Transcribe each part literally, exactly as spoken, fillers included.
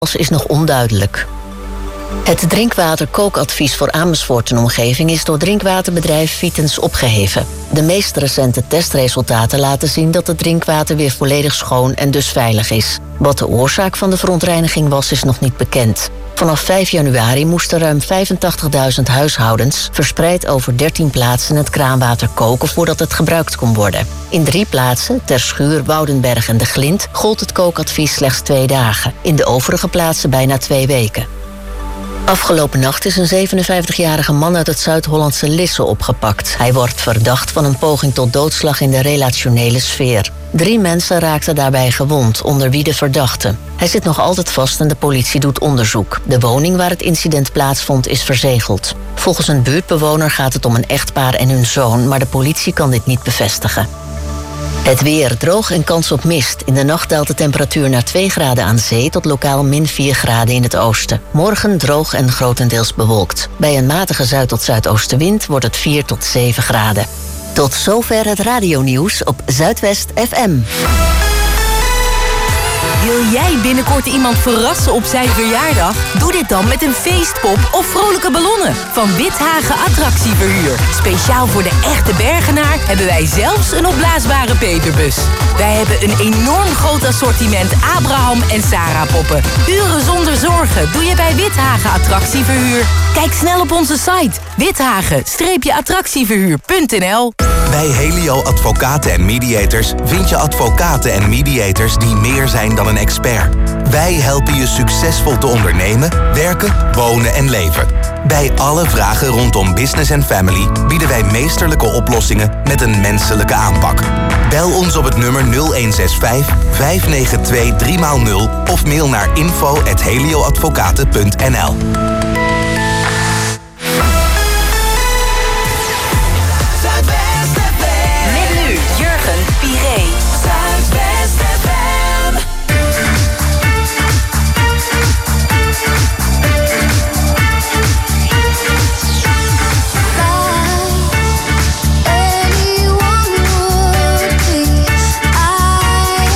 is nog onduidelijk. Het drinkwaterkookadvies voor Amersfoort en omgeving is door drinkwaterbedrijf Vitens opgeheven. De meest recente testresultaten laten zien dat het drinkwater weer volledig schoon en dus veilig is. Wat de oorzaak van de verontreiniging was, is nog niet bekend. Vanaf vijf januari moesten ruim vijfentachtigduizend huishoudens verspreid over dertien plaatsen het kraanwater koken voordat het gebruikt kon worden. In drie plaatsen, Terschuur, Woudenberg en De Glind, gold het kookadvies slechts twee dagen. In de overige plaatsen bijna twee weken. Afgelopen nacht is een zevenenvijftigjarige man uit het Zuid-Hollandse Lisse opgepakt. Hij wordt verdacht van een poging tot doodslag in de relationele sfeer. Drie mensen raakten daarbij gewond, onder wie de verdachte. Hij zit nog altijd vast en de politie doet onderzoek. De woning waar het incident plaatsvond is verzegeld. Volgens een buurtbewoner gaat het om een echtpaar en hun zoon, maar de politie kan dit niet bevestigen. Het weer, droog en kans op mist. In de nacht daalt de temperatuur naar twee graden aan zee tot lokaal min vier graden in het oosten. Morgen droog en grotendeels bewolkt. Bij een matige zuid- tot zuidoostenwind wordt het vier tot zeven graden. Tot zover het radionieuws op Zuidwest F M. Wil jij binnenkort iemand verrassen op zijn verjaardag? Doe dit dan met een feestpop of vrolijke ballonnen van Withagen Attractieverhuur. Speciaal voor de echte Bergenaar hebben wij zelfs een opblaasbare peperbus. Wij hebben een enorm groot assortiment Abraham en Sarah poppen. Uren zonder zorgen doe je bij Withagen Attractieverhuur. Kijk snel op onze site withagen attractieverhuur punt n l. Bij Helio Advocaten en Mediators vind je advocaten en mediators die meer zijn dan een expert. Wij helpen je succesvol te ondernemen, werken, wonen en leven. Bij alle vragen rondom business en family bieden wij meesterlijke oplossingen met een menselijke aanpak. Bel ons op het nummer nul een zes vijf, vijf negen twee, drie nul of mail naar info at helioadvocaten punt n l.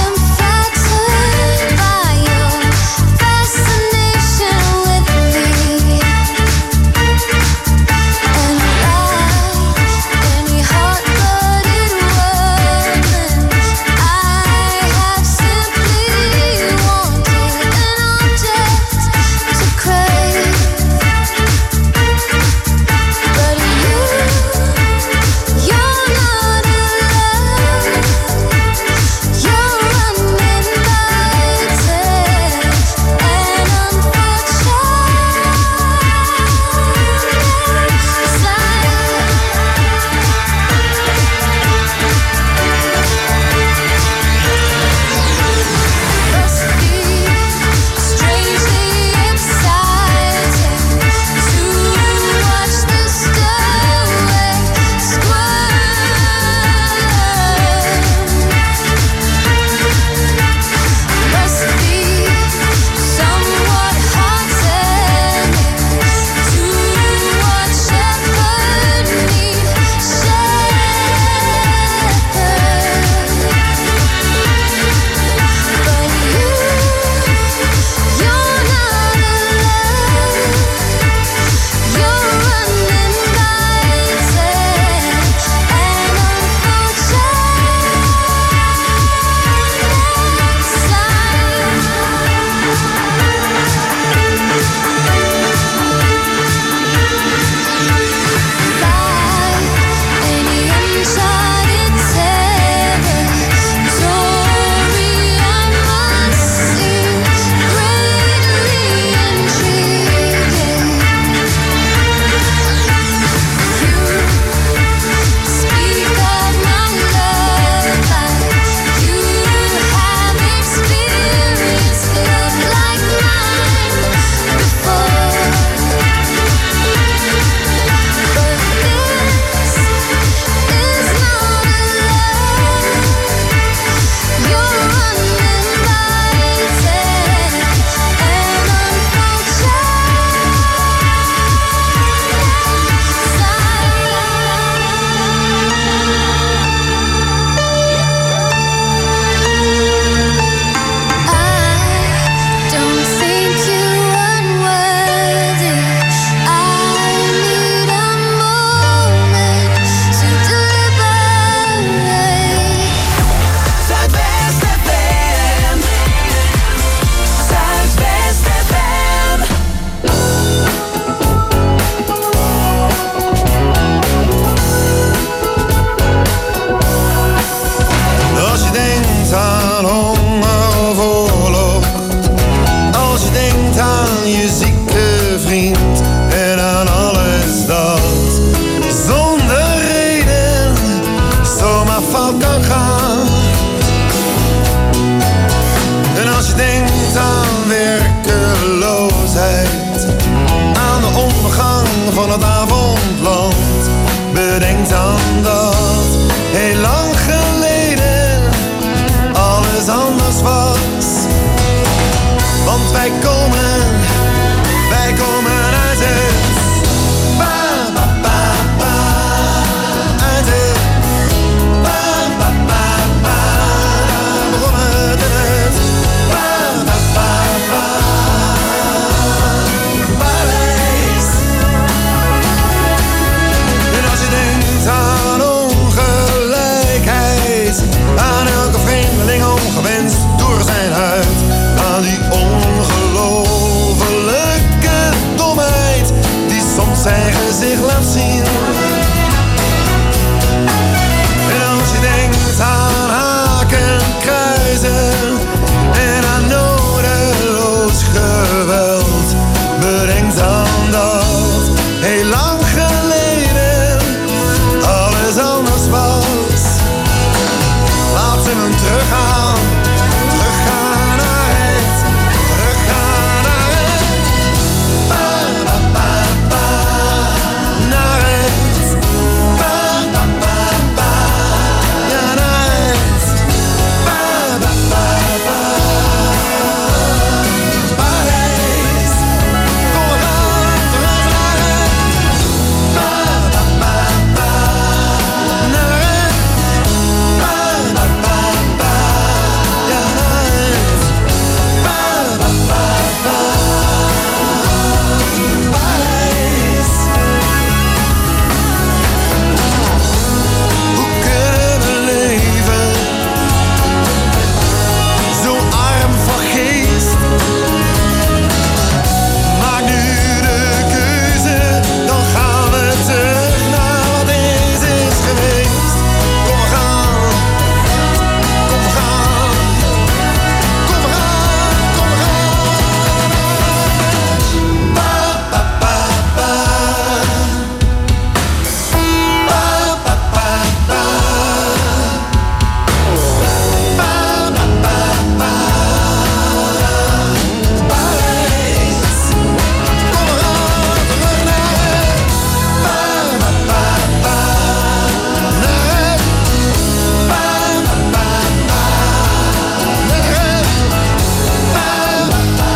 Fascination with me. aan je zieke vriend en aan alles dat zonder reden zomaar fout kan gaan. En als je denkt aan werkeloosheid, aan de ondergang van het avondland, bedenk dan dat heel lang geleden alles anders was. Want wij komen, wij komen uit het ba ba ba ba, uit het ba ba ba ba, begonnen het ba ba ba ba, Parijs. En als je denkt aan ongelijkheid, aan elke vreemdeling ongewenst door zijn huid, aan die ongelofelijke domheid die soms zijn gezicht laat zien. En als je denkt aan haken, kruisen en aan nodeloos geweld, bedenk dan dat heel lang geleden alles anders was. Laten we hem teruggaan, teruggaan naar het, teruggaan naar het ba ba ba ba, naar het ba ba ba ba, ja naar het ba ba ba ba, Parijs. Kom we gaan terug naar het ba ba ba ba, naar het ba ba ba ba, ja naar het ba ba ba ba, Parijs. Hoe kunnen we leven zo arm van geest? Maak nu de keuze, dan gaan we terug naar wat eens is geweest. Kom we gaan, kom we gaan, kom we gaan, kom we gaan. Ba ba ba ba, ba ba ba ba, ba ba ba ba, Parijs. Kom we gaan terug naar het ba ba ba ba, naar het ba ba ba ba, naar het ba ba ba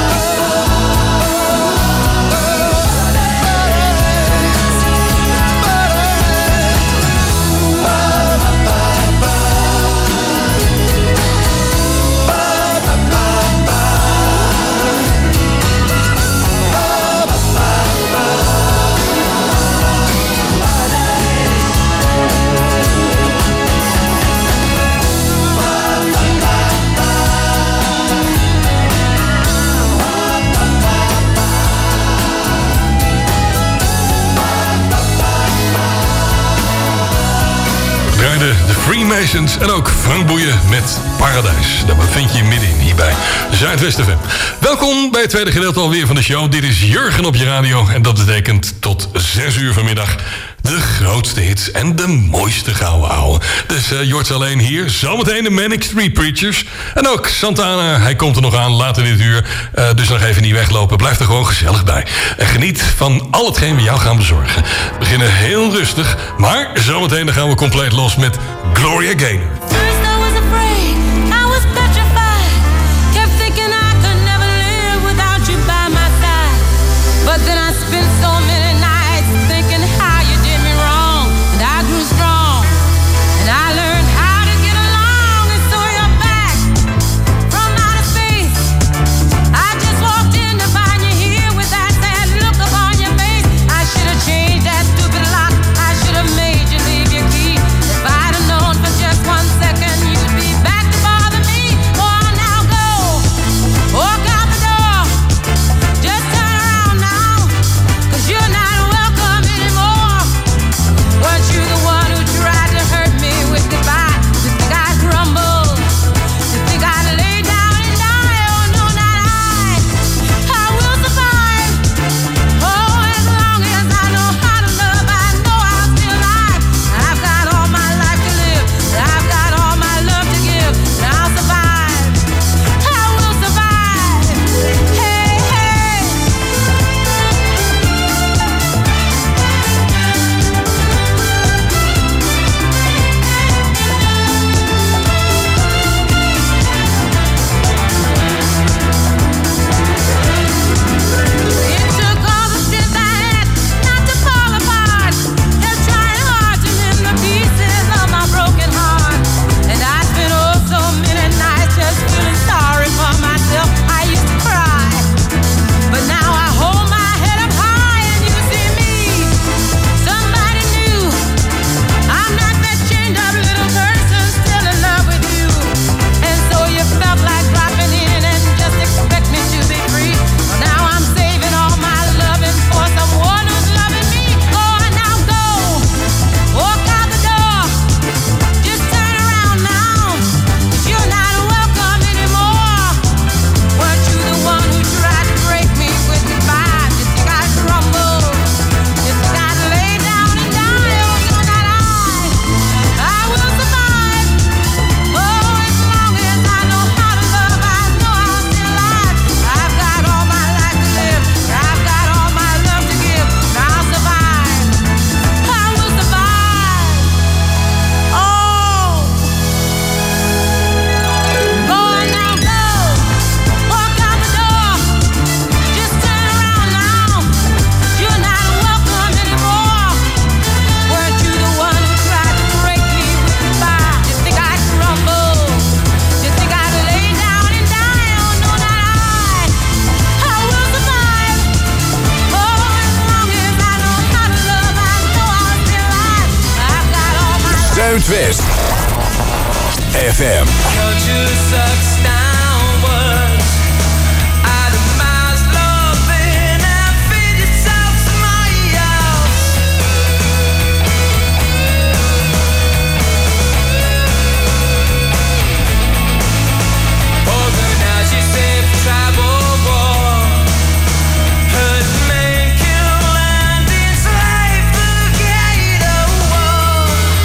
draaide de Freemasons en ook Frank Boeien met Paradijs. Daar bevind je je middenin hier bij Zuidwest F M. Welkom bij het tweede gedeelte alweer van de show. Dit is Jurgen op je radio en dat betekent tot zes uur vanmiddag de grootste hits en de mooiste gouden ouwe. Dus uh, Jort alleen hier. Zometeen de Manic Street Preachers. En ook Santana, hij komt er nog aan later dit uur. Uh, dus nog even niet weglopen. Blijf er gewoon gezellig bij. En geniet van al hetgeen we jou gaan bezorgen. We beginnen heel rustig. Maar zometeen dan gaan we compleet los met Gloria Gaynor. First I was afraid, I was petrified. Kept thinking I could never live without you by my side. But then I spent so many nights thinking how you did me wrong. And I grew strong, and I learned how to get along. And so you're back from outer space. I just walked in to find you here with that sad look upon your face. I should have changed that stupid lock. I should have made you leave your key. If I'd have known for just one Zuidwest F M. Culture sucks downwards. Atomize loving and feed itself somebody else. Organize yourself, travel war. Hurt men, kill and enslave the gate of war.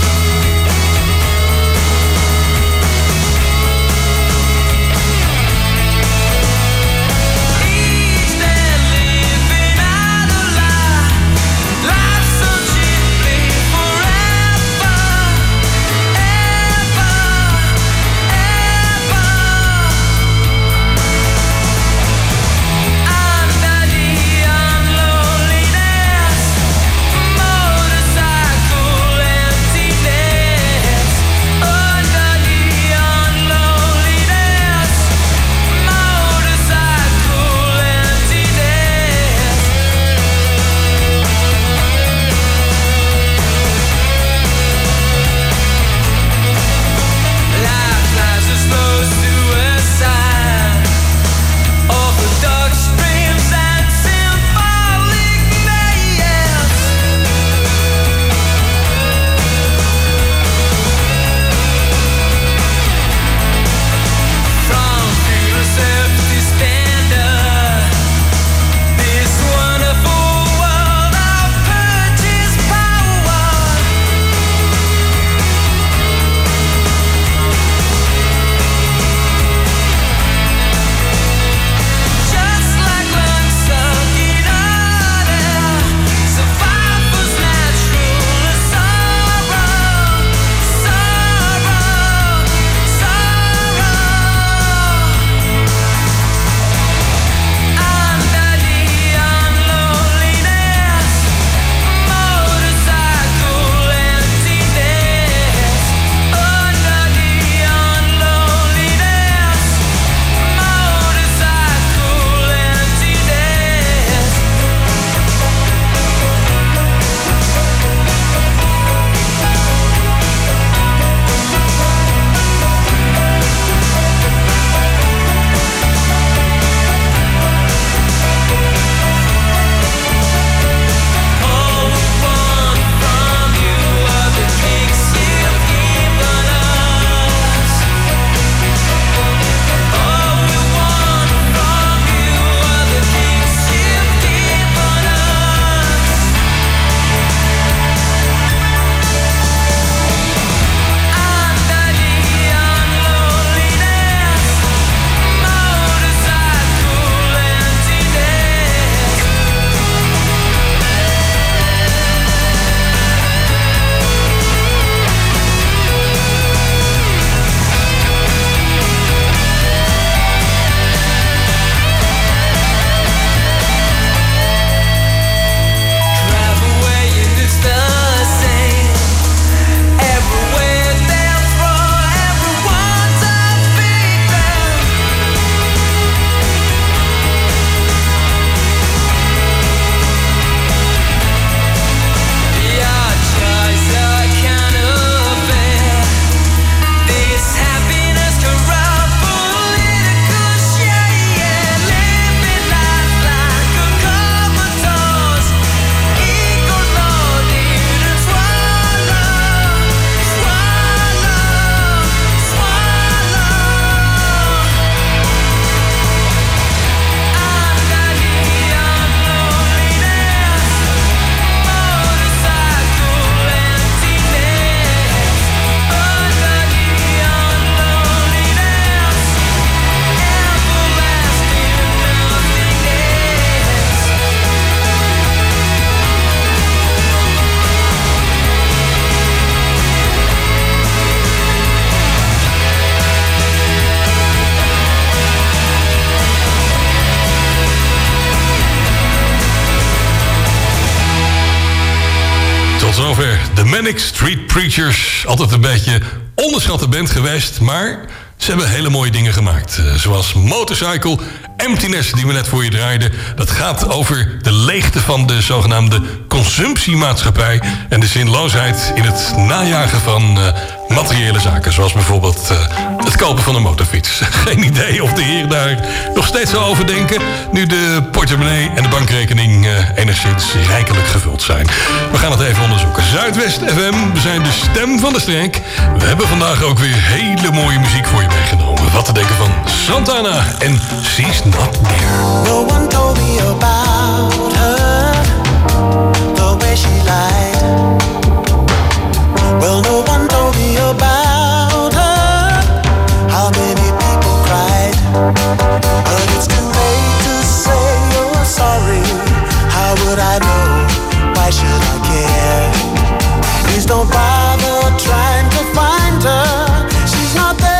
zover de Manic Street Preachers. Altijd een beetje onderschatte band geweest, maar ze hebben hele mooie dingen gemaakt. Uh, zoals Motorcycle, Emptiness, die we net voor je draaiden. Dat gaat over de leegte van de zogenaamde consumptiemaatschappij en de zinloosheid in het najagen van uh, materiële zaken. Zoals bijvoorbeeld uh, het kopen van een motorfiets. Geen idee of de heren daar nog steeds zo over denken, nu de portemonnee en de bankrekening uh, enigszins rijkelijk gevuld zijn. We gaan het even onderzoeken. Zuidwest F M, we zijn de stem van de streek. We hebben vandaag ook weer hele mooie muziek voor je meegenomen. Wat te denken van Santana en She's Not There. No one told me about her, the way she lied. Well, no one told me about her, how many people cried. But it's too late to say you're sorry. How would I know? Why should I care? Please don't bother trying to find her. She's not there.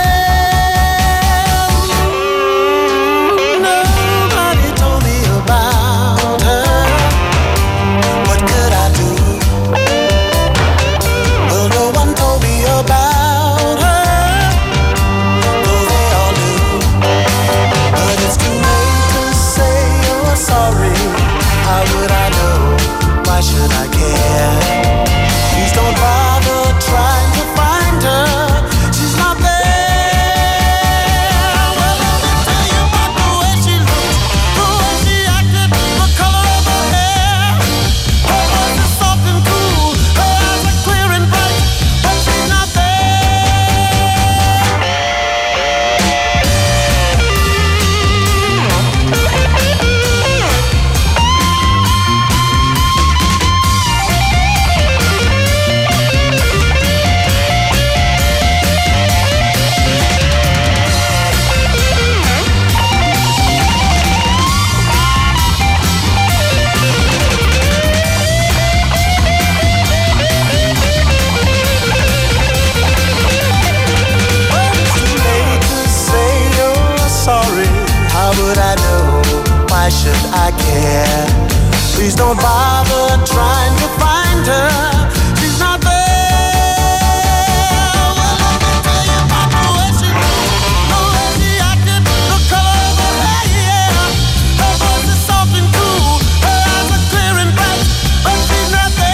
Should I care? Please don't bother trying to find her. She's not there. Well, let me tell you about the way she looked, the way she acted, the color of her hair. Her voice is soft and cool, her eyes are clear and bright, but she's not why should I care? Please don't bother trying to find her. She's not there. Well, let me tell you about the way she looked, the way she acted, the color of her hair. Her voice is soft and cool, her eyes are clear and bright, but she's not there.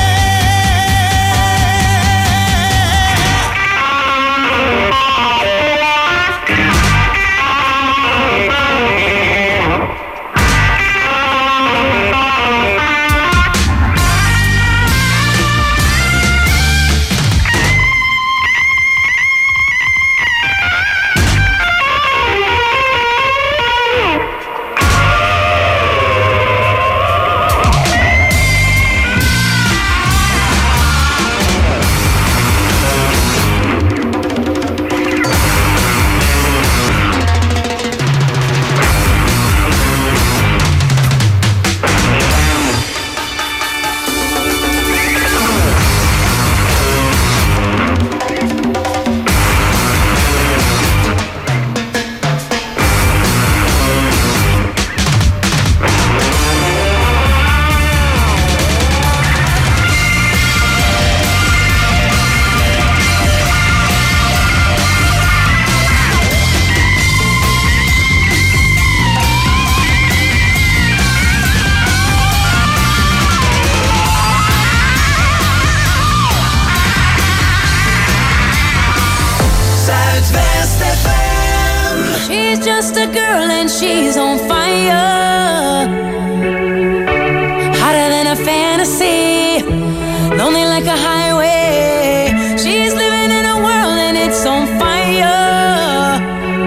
Just a girl and she's on fire, hotter than a fantasy, lonely like a highway. She's living in a world and it's on fire,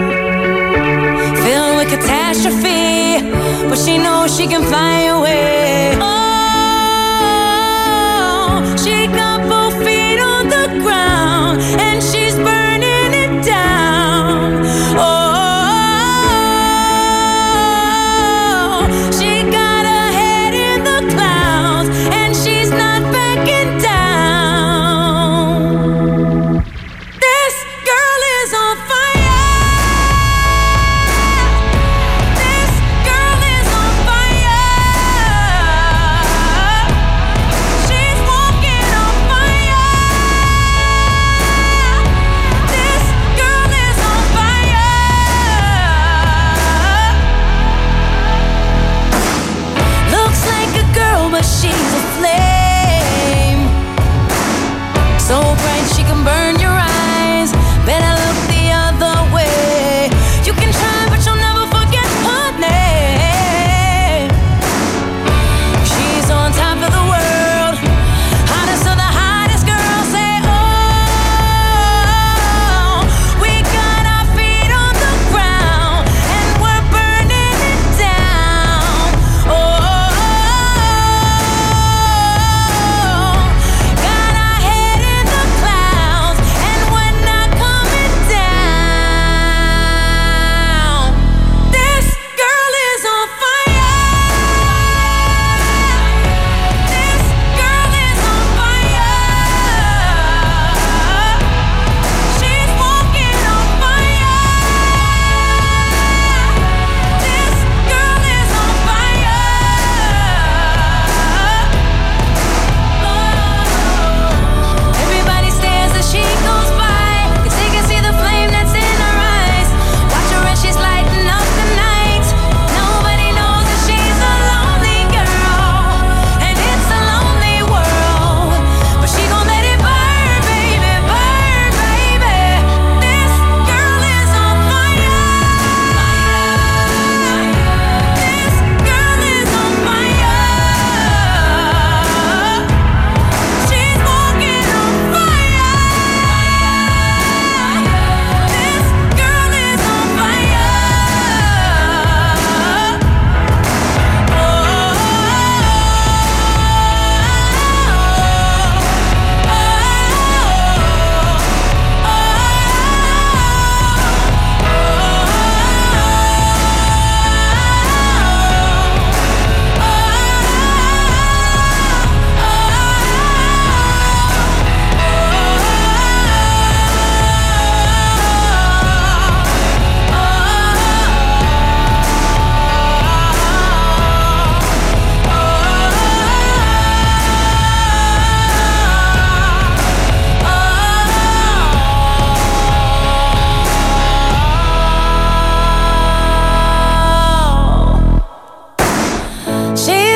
filled with catastrophe, but she knows she can fly away. Oh, she got both feet on the ground and she's burning it down. Oh,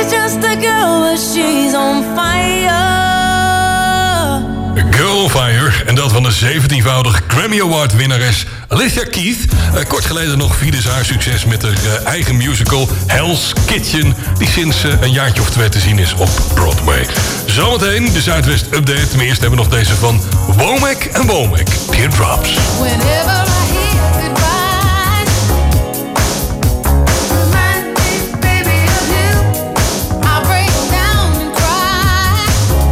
She's just a girl, but she's on fire. Girl on Fire. En dat van de zeventienvoudig Grammy Award winnares Alicia Keys. Uh, kort geleden nog vierde ze haar succes met haar uh, eigen musical Hell's Kitchen. Die sinds uh, een jaartje of twee te zien is op Broadway. Zometeen de Zuidwest Update. Maar eerst hebben we nog deze van Womack en Womack. Teardrops. Whenever I hear goodbye, remind me, baby, of you. I break down and cry.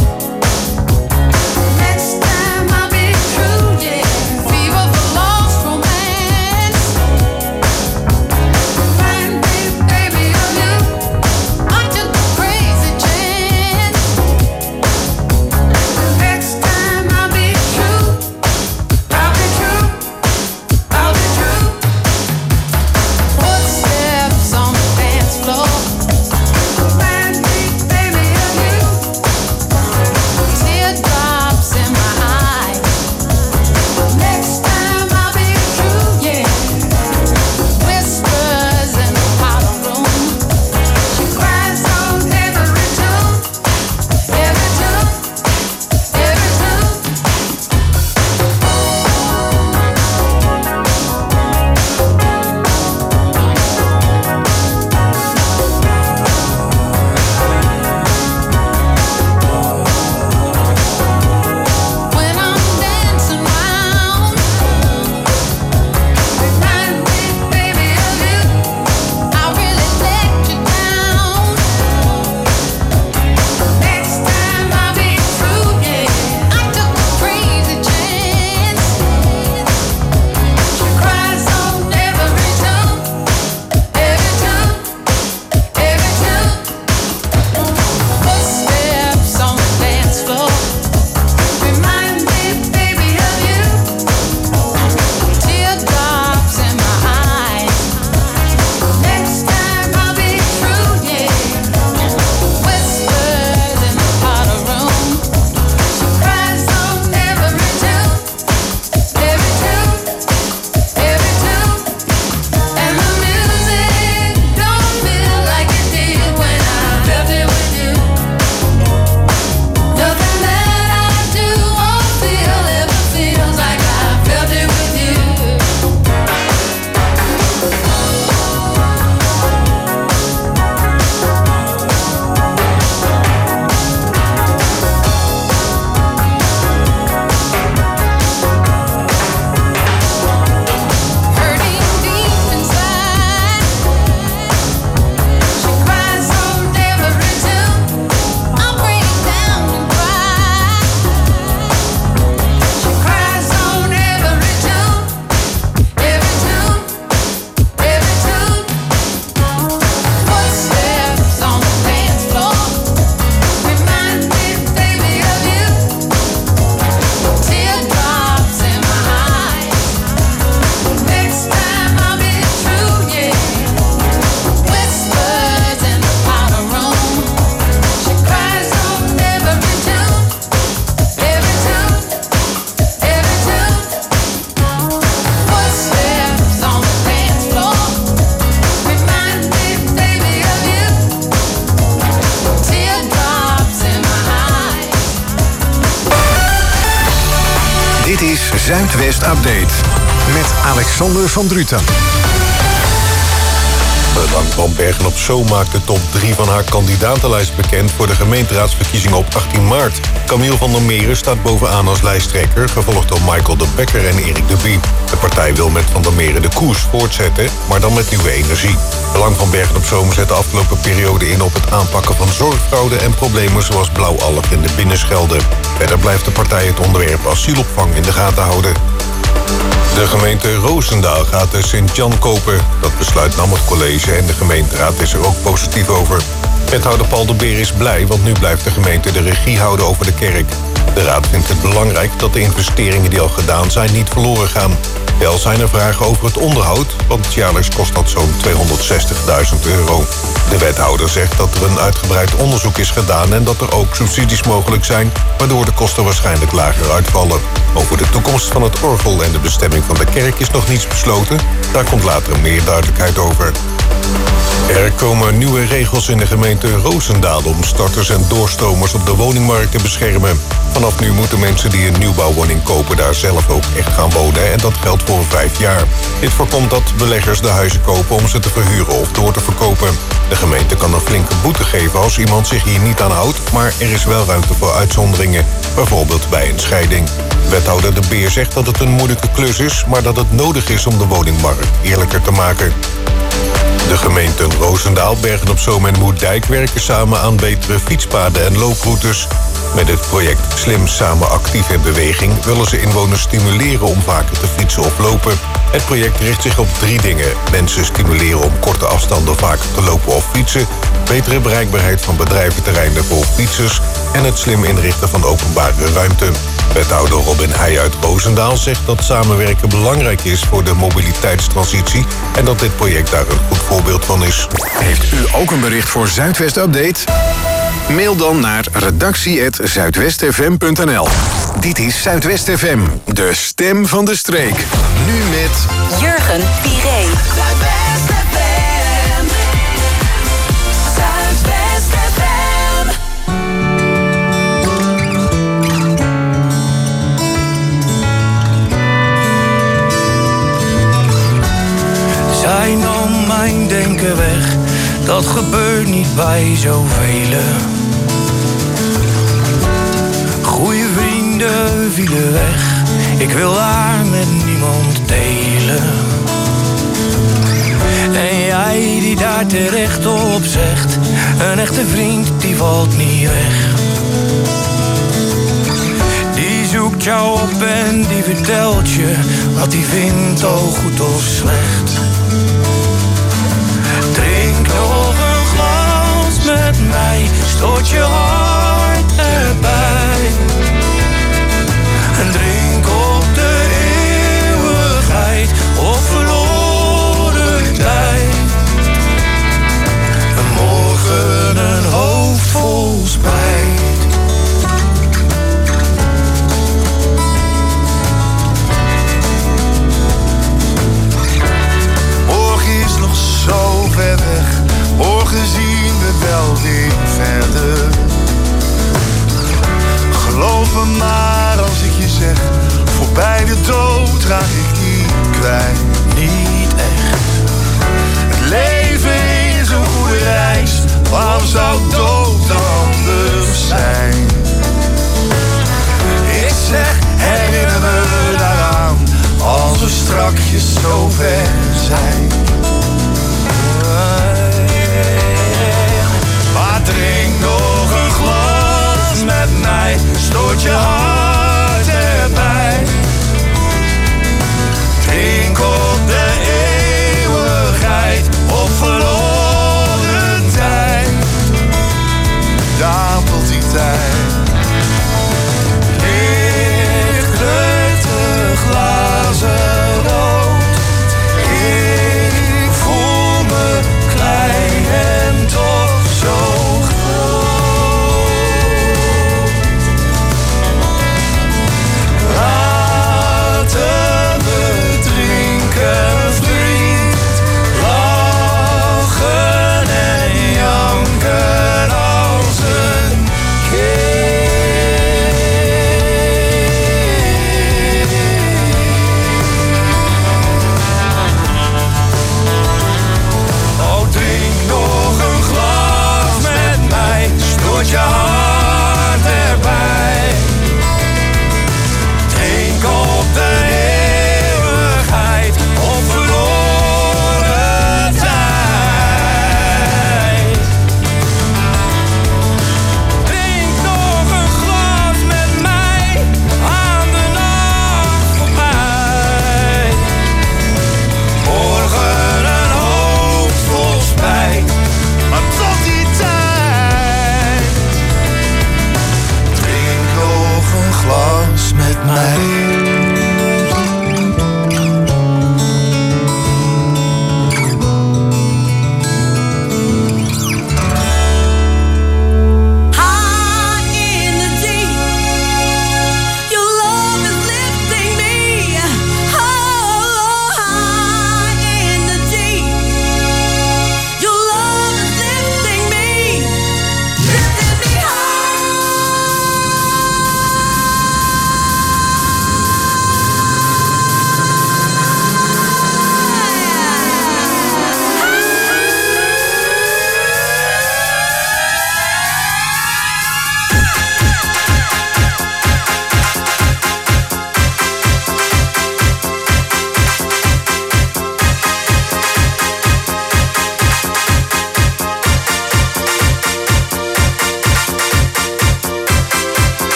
Next time I'll be true, yeah. Fever for lost romance. Remind me, baby, of you. I took a crazy chance. Next time I'll be true. I'll be true. I'll be true. Footsteps on the dance floor. Remind me, baby, of you. Teardrops in my eyes. Next time I'll be true, yeah. Whispers in the hollow room. She cries on every tune, every tune, every tune. When I'm dancing round, remind me, baby, of you. I really let you down. Next time I'll be true, yeah. I took a crazy chance. She cries on every tune, every tune, every tune. Footsteps on the dance floor. Remind me, baby, of you. Teardrops in my eyes. Next time I'll be true, yeah. Whispers in the hollow room. She cries on every tune, every tune, every tune. And the music don't feel like it did when I felt it with you. Nothing that I do or feel ever feels like I felt it with you. Hurting deep inside. She cries on every tune. I break down and cry. She cries on every tune, every tune, every tune. Footsteps on the dance floor. Remind me, baby, of you. Teardrops in my eyes. Next time I'll be true, yeah. Whispers in the powder room. She cries on every tune, every tune, every tune. Footsteps on the dance floor. Remind me, baby, of you. Teardrops in my eyes. Dit is Zuidwest Update met Alexander van Druten. Bedankt van Bergen op Zoom maakt de top drie van haar kandidatenlijst bekend voor de gemeenteraadsverkiezingen op achttien maart. Camille van der Meren staat bovenaan als lijsttrekker, gevolgd door Michael de Bekker en Erik de Bie. De partij wil met Van der Meren de koers voortzetten, maar dan met nieuwe energie. Belang van Bergen op Zoom zet de afgelopen periode in op het aanpakken van zorgfraude en problemen zoals blauwalg in de Binnenschelde. Verder blijft de partij het onderwerp asielopvang in de gaten houden. De gemeente Roosendaal gaat de Sint-Jan kopen. Dat besluit nam het college en de gemeenteraad is er ook positief over. Wethouder Paul de Beer is blij, want nu blijft de gemeente de regie houden over de kerk. De raad vindt het belangrijk dat de investeringen die al gedaan zijn niet verloren gaan. Wel zijn er vragen over het onderhoud, want jaarlijks kost dat zo'n tweehonderdzestigduizend euro. De wethouder zegt dat er een uitgebreid onderzoek is gedaan en dat er ook subsidies mogelijk zijn, waardoor de kosten waarschijnlijk lager uitvallen. Over de toekomst van het orgel en de bestemming van de kerk is nog niets besloten. Daar komt later meer duidelijkheid over. Er komen nieuwe regels in de gemeente Roosendaal om starters en doorstromers op de woningmarkt te beschermen. Vanaf nu moeten mensen die een nieuwbouwwoning kopen daar zelf ook echt gaan wonen en dat geldt voor vijf jaar. Dit voorkomt dat beleggers de huizen kopen om ze te verhuren of door te verkopen. De gemeente kan een flinke boete geven als iemand zich hier niet aan houdt, maar er is wel ruimte voor uitzonderingen, bijvoorbeeld bij een scheiding. Wethouder De Beer zegt dat het een moeilijke klus is, maar dat het nodig is om de woningmarkt eerlijker te maken. De gemeenten Roosendaal, Bergen op Zoom en Moerdijk werken samen aan betere fietspaden en looproutes. Met het project Slim Samen Actief in Beweging willen ze inwoners stimuleren om vaker te fietsen of lopen. Het project richt zich op drie dingen. Mensen stimuleren om korte afstanden vaker te lopen of fietsen, betere bereikbaarheid van bedrijventerreinen voor fietsers en het slim inrichten van openbare ruimte. Wethouder Robin Heij uit Roosendaal zegt dat samenwerken belangrijk is voor de mobiliteitstransitie en dat dit project daar een goed voorbeeld van is. Heeft u ook een bericht voor Zuidwest Update? Mail dan naar redactie apenstaartje zuidwest f m punt n l. Dit is Zuidwest F M, de stem van de streek. Nu met Jurgen Piré. Zuidwest F M. Zuidwest F M. Zij nam mijn denken weg, dat gebeurt niet bij zoveel. Goeie vrienden vielen weg, ik wil haar met niemand delen. En jij die daar terecht op zegt, een echte vriend die valt niet weg. Die zoekt jou op en die vertelt je wat hij vindt, oh goed of slecht. Drink nog een glas met mij, stoot je hart erbij. En drink op de eeuwigheid of verloren tijd. En morgen een hoofd vol spijt. Morgen is nog zo ver weg, morgen zien we wel weer verder.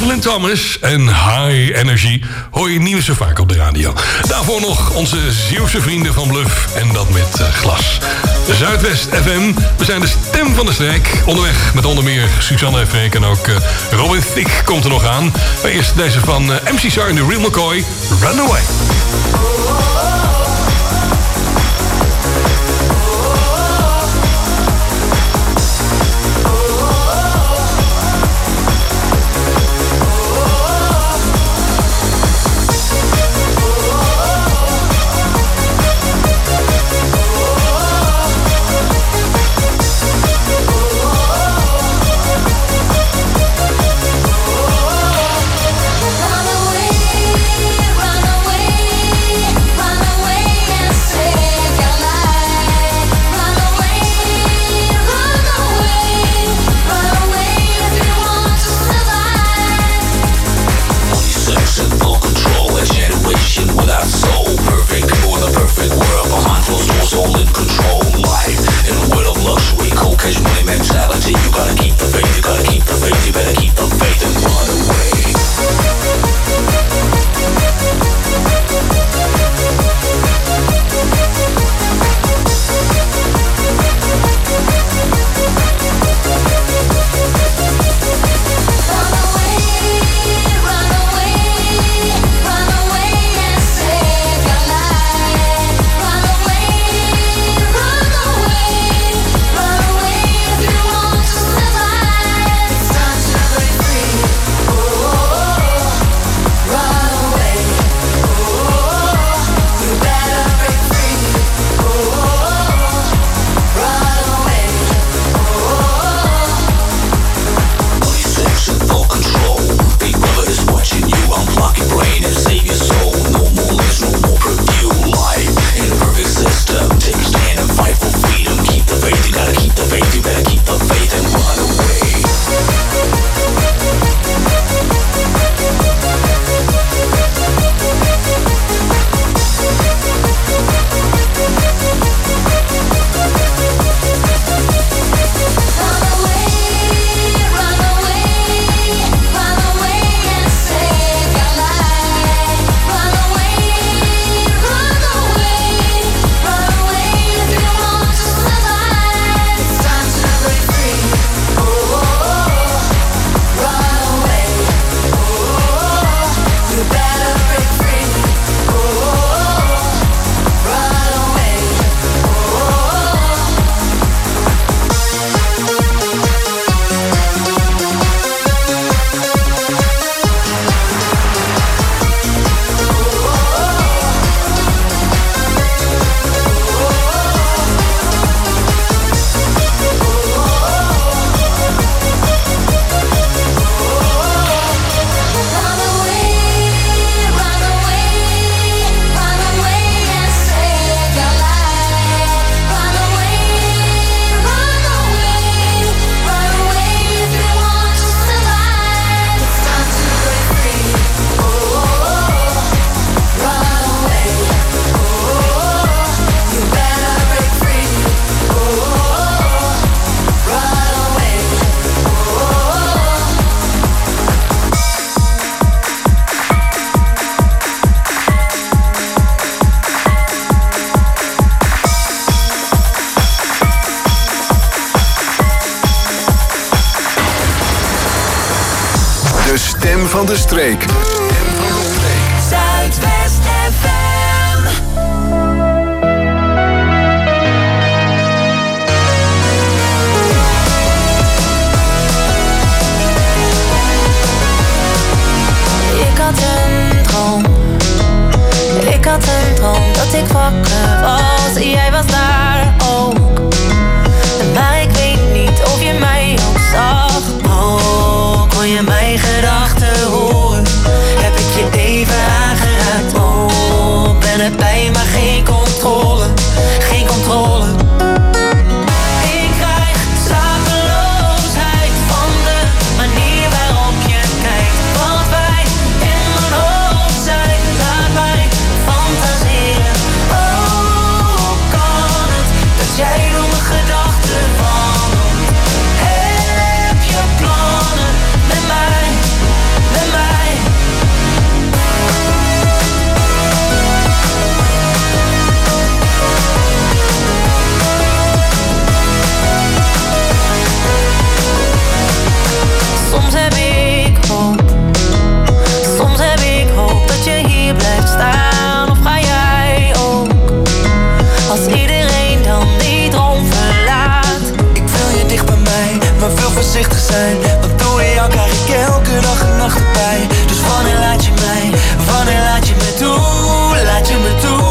Evelyn Thomas en High Energy hoor je niet zo vaak op de radio. Daarvoor nog onze Zeeuwse vrienden van Bluff en dat met uh, Glas. Zuidwest F M, we zijn de stem van de streek. Onderweg met onder meer Suzanne Freek en ook uh, Robin Thicke komt er nog aan. Maar eerst deze van uh, M C Sar en de Real McCoy, Runaway. stem van de streek. Zuidwest F M. Ik had een droom. Ik had een droom dat ik wakker was en jij was daar ook. Maar ik weet niet of je mij ook zag. Oh, kon je mijn gedachten horen? zijn. Want door jou krijg ik elke dag een nacht erbij. Dus wanneer laat je mij, wanneer laat je me toe, laat je me toe.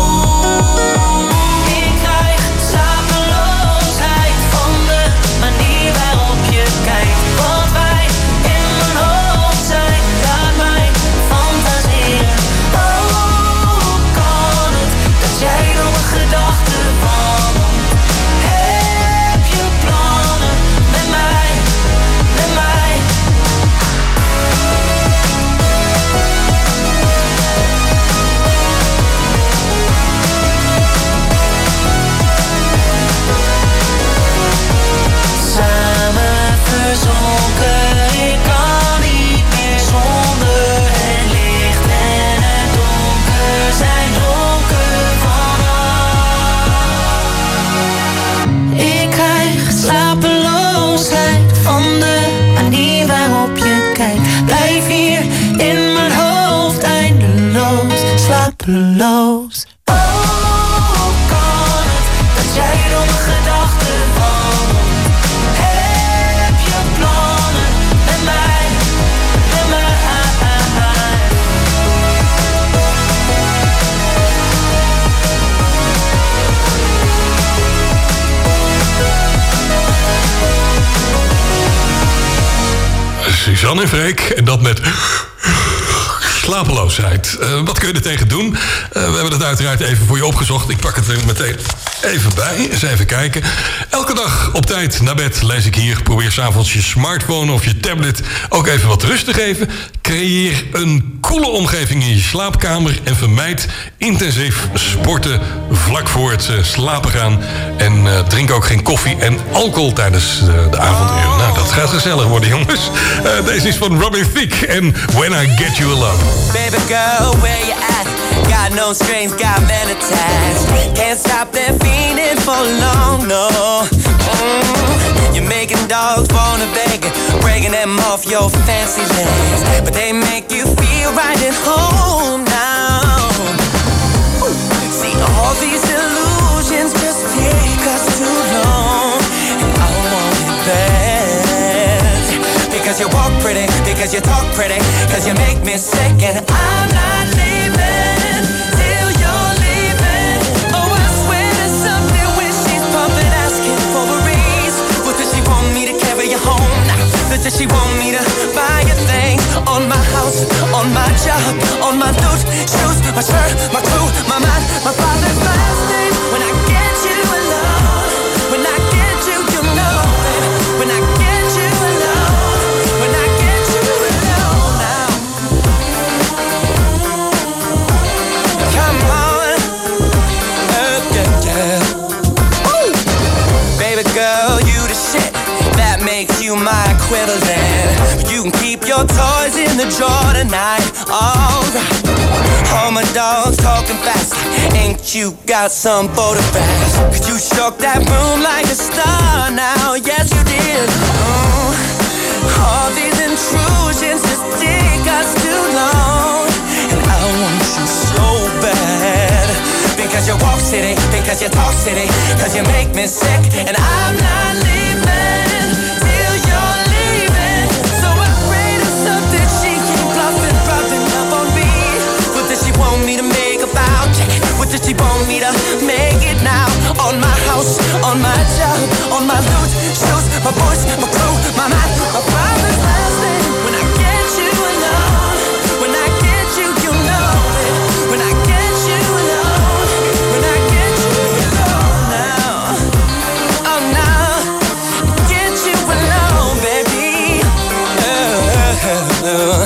Slapeloos. Oh, hoe kan het dat jij door mijn gedachten wandelt? Heb je plannen met mij, met mij? Suzanne en Freek, en dat met slapeloosheid. Uh, wat kun je er tegen doen? Uh, we hebben het uiteraard even voor je opgezocht. Ik pak het er meteen even bij. Eens even kijken. Elke dag op tijd naar bed, lees ik hier. Probeer 's avonds je smartphone of je tablet ook even wat rust te geven. Creëer een koele omgeving in je slaapkamer en vermijd intensief sporten vlak voor het uh, slapen gaan. En uh, drink ook geen koffie en alcohol tijdens uh, de avonduren. Nou, dat gaat gezellig worden, jongens. Uh, deze is van Robin Thicke en When I Get You Alone. Baby girl, where you at? Got no strings, got men attached. Can't stop that feeling for long, no. Mm. You're making dogs wanna beg, breaking them off your fancy legs, but they make you feel right at home now. See, all these illusions just take us too long, and I want it bad. Because you walk pretty, because you talk pretty, because you make me sick, and I'm not leaving till you're leaving. Oh, I swear there's something when she's pumping, asking for a raise. What does she want me to carry you home? Does she want me to buy a thing? On my house, on my job, on my boots, shoes, my shirt, my crew, my mind, my father's last name. When I get you alone, when I get you, you know, baby. When I get you alone, when I get you alone now. Come on, uh, yeah, yeah. Ooh. Baby girl, you the shit. That makes you my equivalent. You can keep your toys in the drawer tonight. Alright. All my dogs talking fast. Ain't you got some photographs? Cause you shook that room like a star now. Yes, you did. Oh. All these intrusions just take us too long, and I want you so bad. Because you walk city, because you talk city, because you make me sick, and I'm not leaving till you're leaving. So afraid of something she keep bluffing, rubbing up on me. What does she want me to make a vow? Check it. What does she want me to make it now? On my house, on my job, on my loot, shoes, my voice, my crew, my mind, my father's last name. When I get you alone, when I get you, you know it. When I get you alone, when I get you alone now. Oh, now, get you alone, baby. Uh, uh, uh.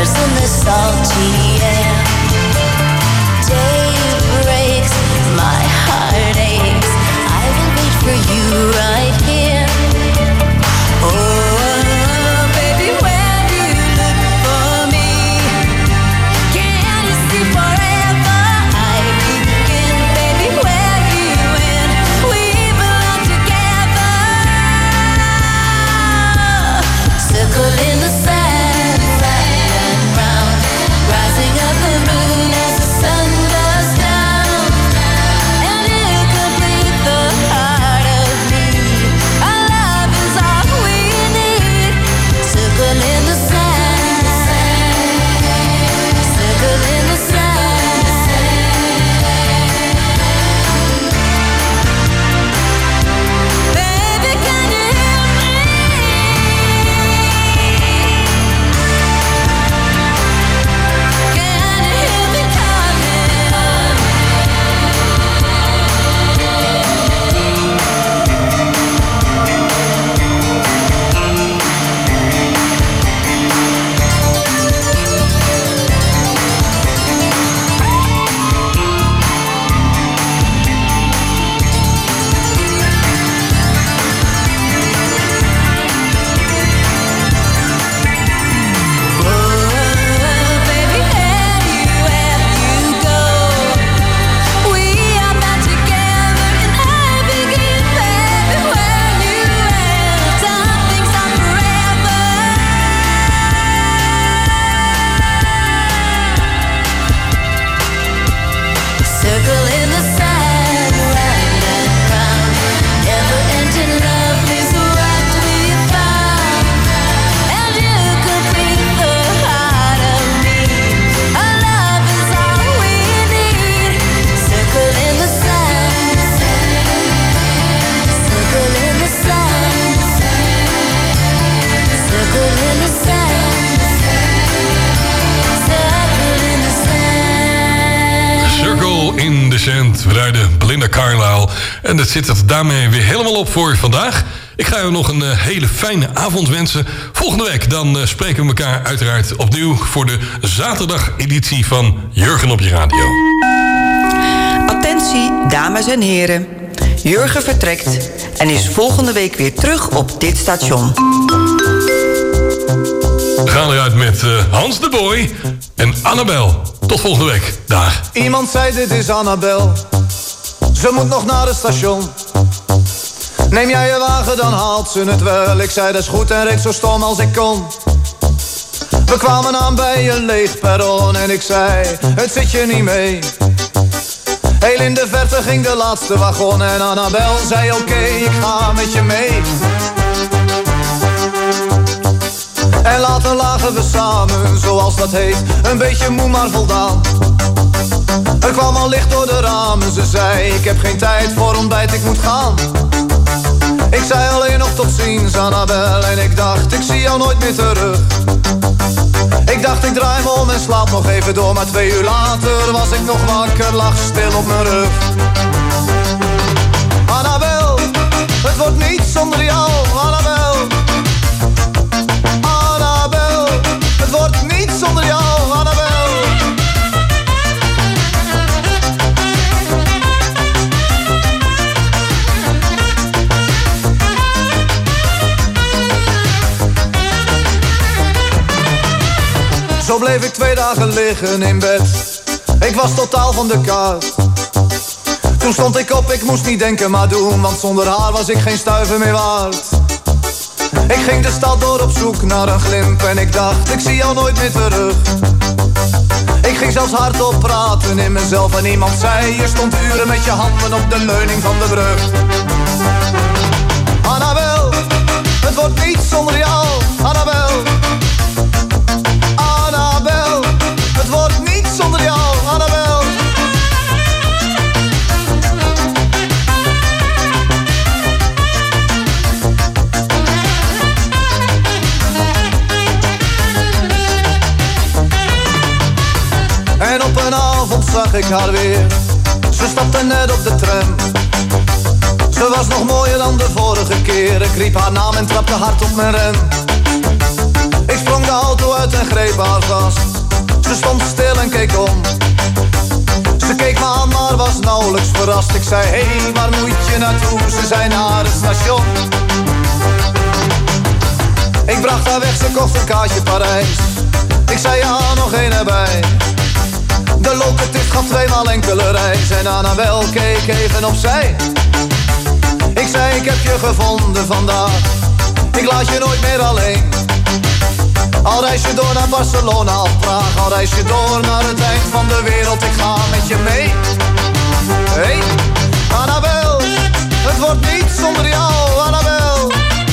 colors in the salty air. Day breaks, my heart aches. I will wait for you right here. Oh, baby, where do you look for me? Can you see forever? I begin, baby, where you end? We belong together. Circle in the sand, round and round, rising up the moon as the sun goes down. And you complete the heart of me. Our love is all we need. Circle in the sand, circle in the sand. Baby, can you hear me? Can you hear me coming? Baby, anywhere you go, we are bound together, and I begin, baby, where you end. Some things are forever. Circle in the sand, round and round. Never-ending love is what we found. And you complete the heart of me. Our love is all we need. Circle in the sand, circle in the sand, circle in the sand, circle in the sand. Circle in the Sand, we rijden Belinda Carlisle. En dat zit er daarmee weer helemaal op voor vandaag. Ik ga u nog een uh, hele fijne avond wensen. Volgende week dan uh, spreken we elkaar uiteraard opnieuw voor de zaterdageditie van Jurgen op je radio. Attentie, dames en heren. Jurgen vertrekt en is volgende week weer terug op dit station. We gaan eruit met uh, Hans de Boy en Annabel. Tot volgende week. Dag. Iemand zei dit is Annabel. Ze moet nog naar het station. Neem jij je wagen, dan haalt ze het wel. Ik zei dat is goed en reed zo stom als ik kon. We kwamen aan bij een leeg perron en ik zei, het zit je niet mee. Heel in de verte ging de laatste wagon en Annabel zei oké, ik ga met je mee. En later lagen we samen, zoals dat heet, een beetje moe maar voldaan. Er kwam al licht door de ramen, ze zei, ik heb geen tijd voor ontbijt, ik moet gaan. Ik zei alleen nog tot ziens, Annabel, en ik dacht, ik zie jou nooit meer terug. Ik dacht, ik draai me om en slaap nog even door, maar twee uur later was ik nog wakker, lag stil op mijn rug. Annabel, het wordt niet zonder jou, Annabel. Annabel, het wordt niet zonder jou, Annabel. Zo bleef ik twee dagen liggen in bed. Ik was totaal van de kaart. Toen stond ik op, ik moest niet denken maar doen, want zonder haar was ik geen stuiver meer waard. Ik ging de stad door op zoek naar een glimp en ik dacht, ik zie jou nooit meer terug. Ik ging zelfs hardop praten in mezelf en iemand zei, je stond uren met je handen op de leuning van de brug. Annabel, het wordt niet zonder jou, Annabel. Annabel, het wordt niet zonder jou, Annabel. En op een avond zag ik haar weer. Ze stapte net op de tram. Ze was nog mooier dan de vorige keer. Ik riep haar naam en trapte hard op mijn rem. Ik sprong de auto uit en greep greep haar vast. Ze stond stil en keek om. Ze keek me aan, maar was nauwelijks verrast. Ik zei, hé, hey, waar moet je naartoe? Ze zei, naar het station. Ik bracht haar weg, ze kocht een kaartje Parijs. Ik zei, ja, nog één erbij. De locatist gaf tweemaal enkele reis. En Annabel keek even opzij. Ik zei, ik heb je gevonden vandaag. Ik laat je nooit meer alleen. Al reis je door naar Barcelona of Praag. Al reis je door naar het eind van de wereld. Ik ga met je mee. Hey, Annabel, het wordt niet zonder jou, Annabel.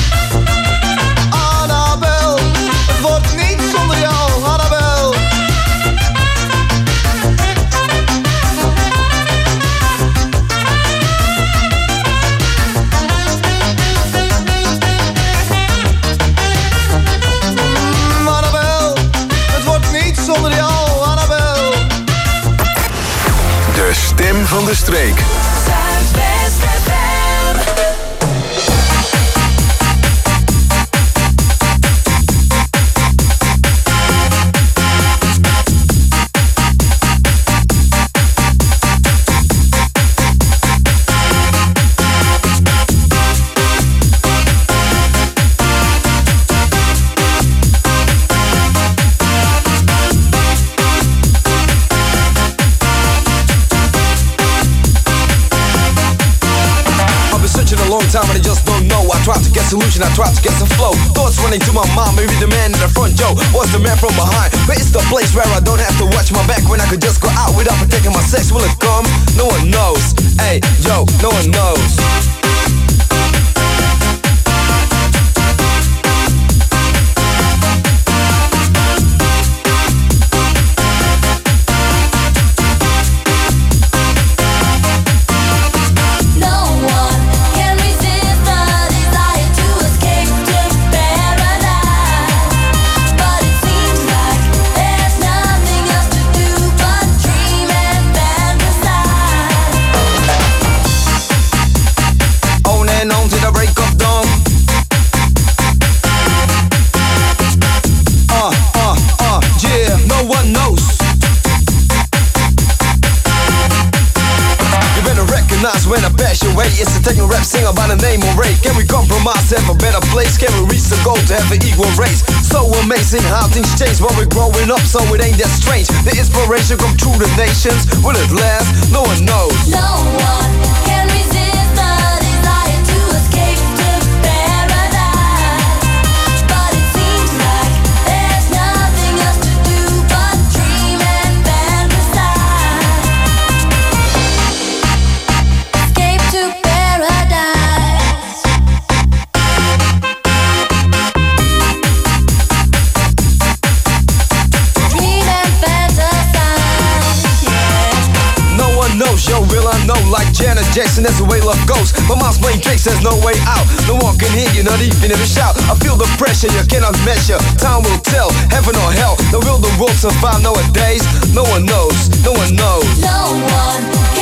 Annabel, het wordt niet zonder jou, Annabel. Mm, Annabel, het wordt niet zonder jou, Annabel. De stem van de streek. Time and I just don't know. I tried to get solution, I tried to get some flow. Thoughts running to my mind, maybe the man in the front, Joe was the man from behind. But it's the place where I don't have to watch my back, when I could just go out without protecting my sex. Will it come? No one knows. Hey, Joe, no one knows. When I pass away, it's a techno rap singer by the name of Ray. Can we compromise, have a better place? Can we reach the goal to have an equal race? So amazing how things change when we're growing up, so it ain't that strange. The inspiration come through the nations. Will it last? No one knows. No one can resist the desire to escape to paradise. But it seems like there's nothing else to do but dream and fantasize. Escape to paradise. Dream and fantasize, yeah. No one knows, yo, will I know? Like Janet Jackson, that's the way love goes. My mom's playing tricks, there's no way out. No one can hear you, not even if you shout. I feel the pressure, you cannot measure. Time will tell, heaven or hell. Now will the world survive nowadays? No one knows, no one knows. No one can